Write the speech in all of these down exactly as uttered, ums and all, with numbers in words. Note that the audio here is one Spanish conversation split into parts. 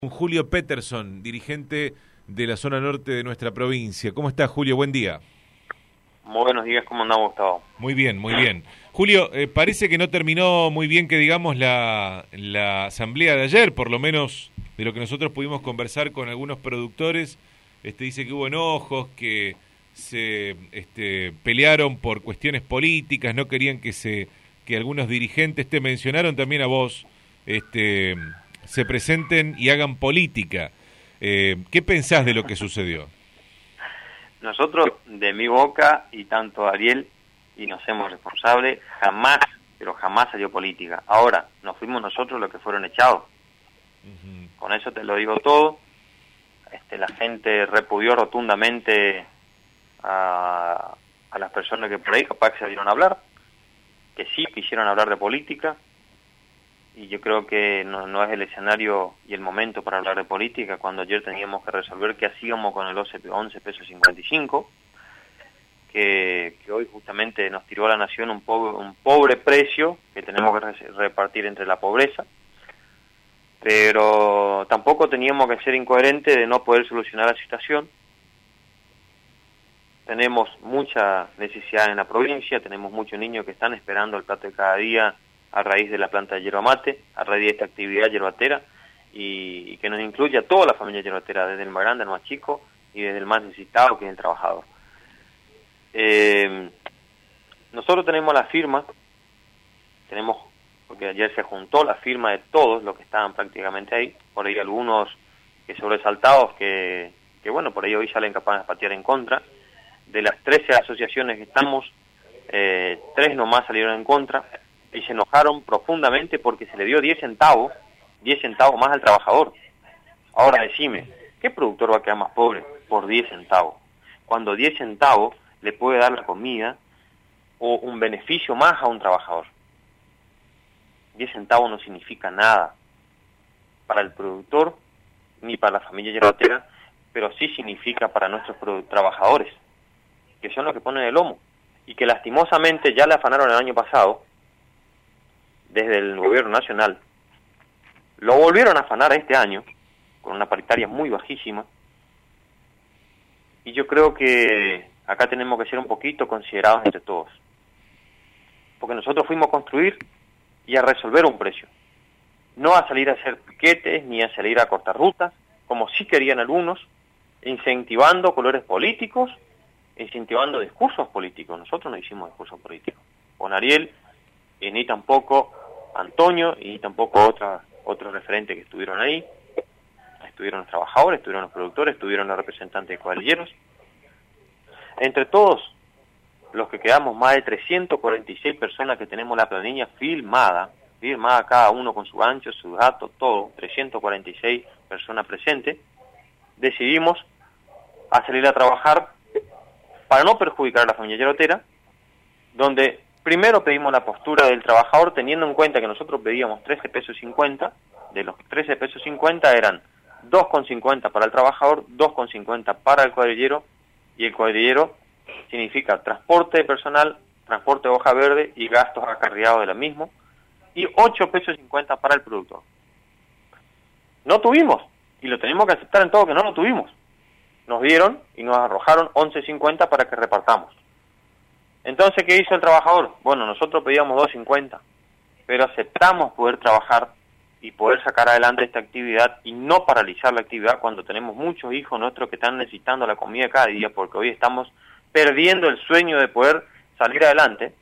Julio Peterson, dirigente de la zona norte de nuestra provincia. ¿Cómo estás, Julio? Buen día. Muy buenos días, ¿cómo andamos, Gustavo? Muy bien, muy bien. Julio, eh, parece que no terminó muy bien que digamos la, la asamblea de ayer, por lo menos de lo que nosotros pudimos conversar con algunos productores. Este, dice que hubo enojos, que se este, pelearon por cuestiones políticas, no querían que se que algunos dirigentes, te mencionaron también a vos, este, se presenten y hagan política. Eh, ¿Qué pensás de lo que sucedió? Nosotros, de mi boca, y tanto Ariel, y nos hacemos responsables, jamás, pero jamás salió política. Ahora, nos fuimos nosotros los que fueron echados. Uh-huh. Con eso te lo digo todo. Este, la gente repudió rotundamente a, a las personas que por ahí capaz que salieron a hablar, que sí quisieron hablar de política, y yo creo que no, no es el escenario y el momento para hablar de política, cuando ayer teníamos que resolver qué hacíamos con el once pesos cincuenta y cinco, que, que hoy justamente nos tiró a la nación un pobre, un pobre precio que tenemos que re repartir entre la pobreza, pero tampoco teníamos que ser incoherentes de no poder solucionar la situación. Tenemos mucha necesidad en la provincia, tenemos muchos niños que están esperando el plato de cada día a raíz de la planta de yerba mate, a raíz de esta actividad yerbatera, y, y que nos incluye a toda la familia yerbatera, desde el más grande al más chico, y desde el más necesitado, que es el trabajador. Eh, nosotros tenemos la firma, tenemos, porque ayer se juntó la firma de todos los que estaban prácticamente ahí, por ahí algunos que sobresaltados, que, que bueno, por ahí hoy salen capaces de patear en contra. De las trece asociaciones que estamos, eh, tres nomás salieron en contra, y se enojaron profundamente porque se le dio diez centavos, diez centavos más al trabajador. Ahora decime, ¿qué productor va a quedar más pobre por diez centavos? Cuando diez centavos le puede dar la comida o un beneficio más a un trabajador. diez centavos no significa nada para el productor ni para la familia yerbatera, pero sí significa para nuestros trabajadores, que son los que ponen el lomo, y que lastimosamente ya le afanaron el año pasado, desde el gobierno nacional, lo volvieron a afanar este año, con una paritaria muy bajísima, y yo creo que acá tenemos que ser un poquito considerados entre todos, porque nosotros fuimos a construir y a resolver un precio, no a salir a hacer piquetes, ni a salir a cortar rutas, como sí querían algunos, incentivando colores políticos, incentivando discursos políticos. Nosotros no hicimos discursos políticos, con Ariel, y ni tampoco Antonio, y tampoco otra, otros referentes que estuvieron ahí. Estuvieron los trabajadores, estuvieron los productores, estuvieron los representantes de cuadrilleros. Entre todos los que quedamos, más de trescientas cuarenta y seis personas que tenemos la planilla filmada, firmada cada uno con su ancho, sus datos, todo, trescientas cuarenta y seis personas presentes, decidimos a salir a trabajar para no perjudicar a la familia yerbatera, donde primero pedimos la postura del trabajador, teniendo en cuenta que nosotros pedíamos trece pesos cincuenta, de los trece pesos cincuenta eran dos con cincuenta para el trabajador, dos con cincuenta para el cuadrillero, y el cuadrillero significa transporte de personal, transporte de hoja verde y gastos acarreados de la misma, y ocho pesos cincuenta para el productor. No tuvimos, y lo tenemos que aceptar en todo que no lo tuvimos. Nos dieron y nos arrojaron once cincuenta para que repartamos. Entonces, ¿qué hizo el trabajador? Bueno, nosotros pedíamos dos cincuenta, pero aceptamos poder trabajar y poder sacar adelante esta actividad y no paralizar la actividad cuando tenemos muchos hijos nuestros que están necesitando la comida cada día, porque hoy estamos perdiendo el sueño de poder salir adelante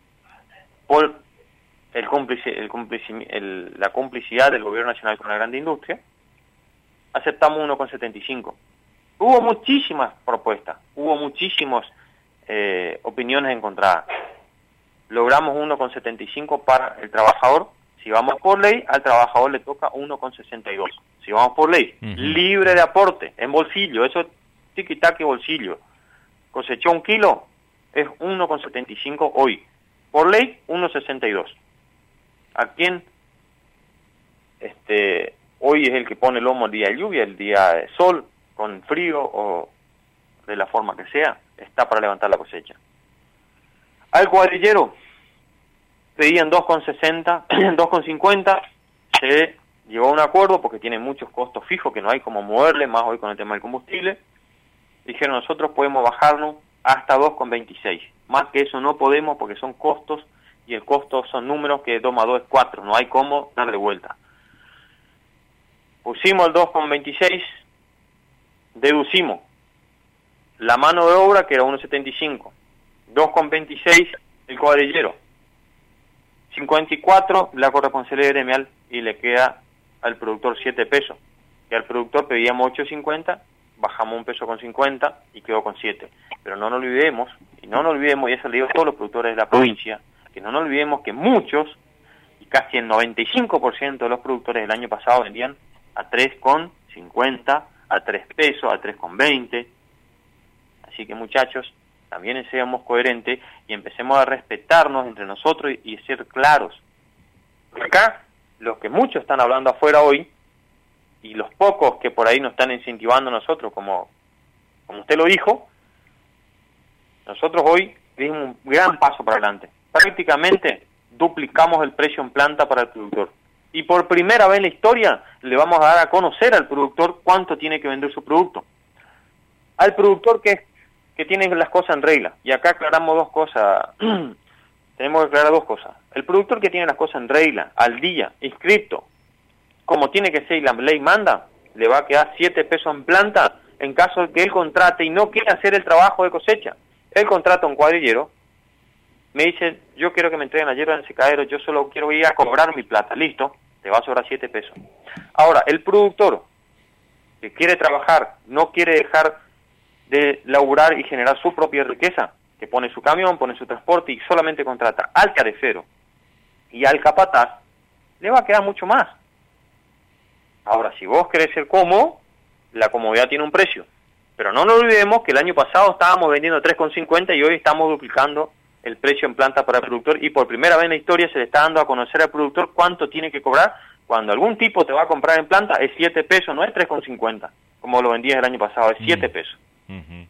por el cómplice, el cómplice, el, la complicidad del gobierno nacional con la grande industria. Aceptamos uno con setenta y cinco. Hubo muchísimas propuestas, hubo muchísimas eh, opiniones encontradas. Logramos uno con setenta y cinco para el trabajador. Si vamos por ley, al trabajador le toca uno con sesenta y dos. Si vamos por ley, uh-huh. Libre de aporte, en bolsillo, eso es tiquitaque bolsillo. Cosechó un kilo, es uno con setenta y cinco hoy. Por ley, uno con sesenta y dos. ¿A quién? Este, hoy es el que pone el lomo el día de lluvia, el día de sol, con frío o de la forma que sea, está para levantar la cosecha. Al cuadrillero pedían dos con sesenta, dos con cincuenta, se llegó a un acuerdo porque tiene muchos costos fijos que no hay como moverle, más hoy con el tema del combustible. Dijeron, nosotros podemos bajarlo hasta dos con veintiséis. Más que eso no podemos porque son costos y el costo son números que dos más dos es cuatro. No hay cómo darle vuelta. Pusimos el dos con veintiséis, deducimos la mano de obra que era uno setenta y cinco, dos con veintiséis el cuadrillero, cincuenta y cuatro la corresponsabilidad gremial y le queda al productor siete pesos. Que al productor pedíamos ocho cincuenta, bajamos un peso con cincuenta y quedó con siete. Pero no nos olvidemos, y no nos olvidemos, y eso le digo a todos los productores de la provincia, que no nos olvidemos que muchos, y casi el noventa y cinco por ciento de los productores del año pasado vendían a tres con cincuenta, a tres pesos, a tres con veinte. Así que muchachos, también seamos coherentes y empecemos a respetarnos entre nosotros y, y ser claros. Acá, los que muchos están hablando afuera hoy, y los pocos que por ahí nos están incentivando a nosotros, como, como usted lo dijo, nosotros hoy dimos un gran paso para adelante. Prácticamente duplicamos el precio en planta para el productor. Y por primera vez en la historia le vamos a dar a conocer al productor cuánto tiene que vender su producto. Al productor que, que tiene las cosas en regla. Y acá aclaramos dos cosas. Tenemos que aclarar dos cosas. El productor que tiene las cosas en regla, al día, inscripto, como tiene que ser y la ley manda, le va a quedar siete pesos en planta en caso de que él contrate y no quiera hacer el trabajo de cosecha. Él contrata a un cuadrillero, me dice, yo quiero que me entreguen la hierba en el secadero, yo solo quiero ir a cobrar mi plata, listo, te va a sobrar siete pesos. Ahora, el productor que quiere trabajar, no quiere dejar de laburar y generar su propia riqueza, que pone su camión, pone su transporte y solamente contrata al tarefero y al capataz, le va a quedar mucho más. Ahora, si vos querés ser cómodo, la comodidad tiene un precio. Pero no nos olvidemos que el año pasado estábamos vendiendo tres con cincuenta y hoy estamos duplicando el precio en planta para el productor y por primera vez en la historia se le está dando a conocer al productor cuánto tiene que cobrar. Cuando algún tipo te va a comprar en planta es siete pesos, no es tres con cincuenta, como lo vendías el año pasado, es siete pesos. Uh-huh.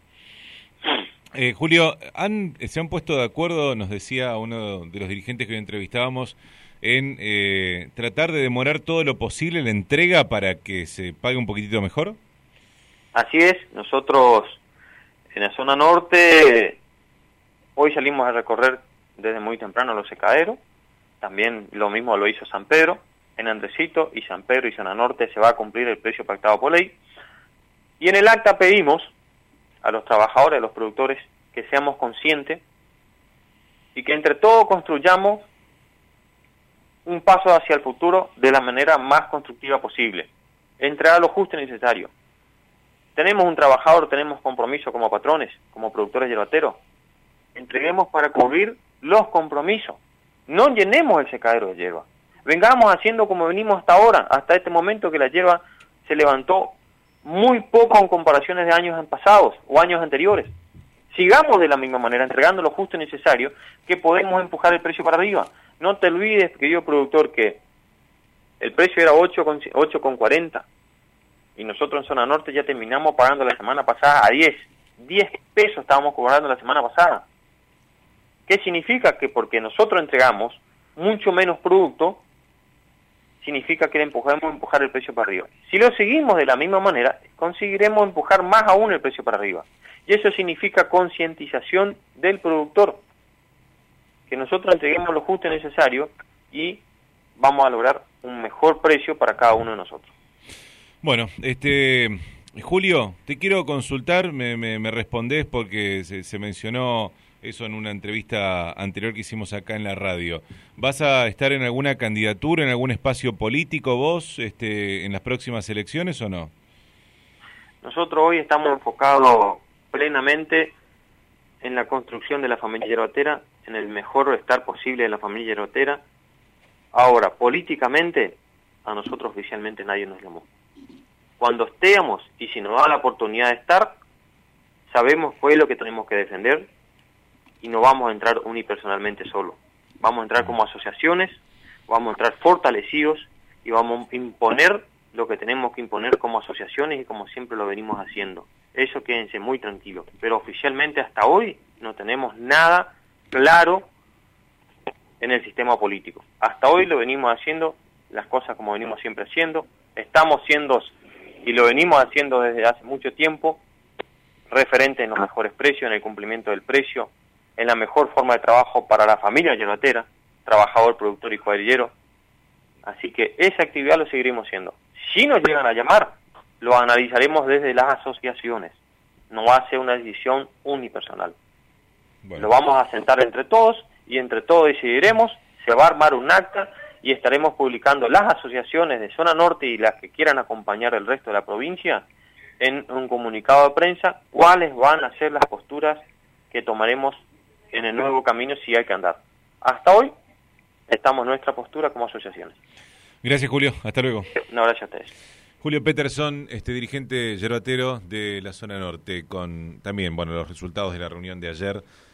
eh, Julio, ¿han, ¿se han puesto de acuerdo, nos decía uno de los dirigentes que hoy entrevistábamos, en eh, tratar de demorar todo lo posible la entrega para que se pague un poquitito mejor? Así es, nosotros en la zona norte hoy salimos a recorrer desde muy temprano los secaderos, también lo mismo lo hizo San Pedro, en Andresito y San Pedro y zona norte se va a cumplir el precio pactado por ley, y en el acta pedimos a los trabajadores, a los productores, que seamos conscientes y que entre todos construyamos un paso hacia el futuro de la manera más constructiva posible, entregar lo justo y necesario. Tenemos un trabajador, tenemos compromiso como patrones, como productores yerbateros, entreguemos para cubrir los compromisos, no llenemos el secadero de hierba, vengamos haciendo como venimos hasta ahora, hasta este momento que la hierba se levantó muy poco en comparaciones de años pasados o años anteriores. Sigamos de la misma manera, entregando lo justo y necesario, que podemos empujar el precio para arriba. No te olvides, querido productor, que el precio era ocho con cuarenta y nosotros en zona norte ya terminamos pagando la semana pasada a diez. diez pesos estábamos cobrando la semana pasada. ¿Qué significa? Que porque nosotros entregamos mucho menos producto, significa que le empujamos a empujar el precio para arriba. Si lo seguimos de la misma manera, conseguiremos empujar más aún el precio para arriba. Y eso significa concientización del productor, que nosotros entreguemos lo justo y necesario y vamos a lograr un mejor precio para cada uno de nosotros. Bueno, este Julio, te quiero consultar, me, me, me respondés porque se, se mencionó eso en una entrevista anterior que hicimos acá en la radio. ¿Vas a estar en alguna candidatura, en algún espacio político vos este, en las próximas elecciones o no? Nosotros hoy estamos enfocados plenamente en la construcción de la familia yerbatera, en el mejor estar posible de la familia yerbatera. Ahora, políticamente, a nosotros oficialmente nadie nos llamó. Cuando estemos, y si nos da la oportunidad de estar, sabemos qué es lo que tenemos que defender, y no vamos a entrar unipersonalmente solo. Vamos a entrar como asociaciones, vamos a entrar fortalecidos, y vamos a imponer lo que tenemos que imponer como asociaciones y como siempre lo venimos haciendo. Eso quédense muy tranquilos. Pero oficialmente hasta hoy no tenemos nada claro en el sistema político. Hasta hoy lo venimos haciendo las cosas como venimos siempre haciendo. Estamos siendo, y lo venimos haciendo desde hace mucho tiempo, referente en los mejores precios, en el cumplimiento del precio, en la mejor forma de trabajo para la familia yerbatera, trabajador, productor y cuadrillero. Así que esa actividad lo seguiremos haciendo. Si nos llegan a llamar, lo analizaremos desde las asociaciones. No va a ser una decisión unipersonal. Bueno. Lo vamos a sentar entre todos y entre todos decidiremos, se va a armar un acta y estaremos publicando las asociaciones de Zona Norte y las que quieran acompañar el resto de la provincia en un comunicado de prensa cuáles van a ser las posturas que tomaremos en el nuevo camino si hay que andar. Hasta hoy estamos en nuestra postura como asociaciones. Gracias, Julio. Hasta luego. Un abrazo a ustedes. Julio Peterson, este dirigente yerbatero de la Zona Norte, con también bueno los resultados de la reunión de ayer.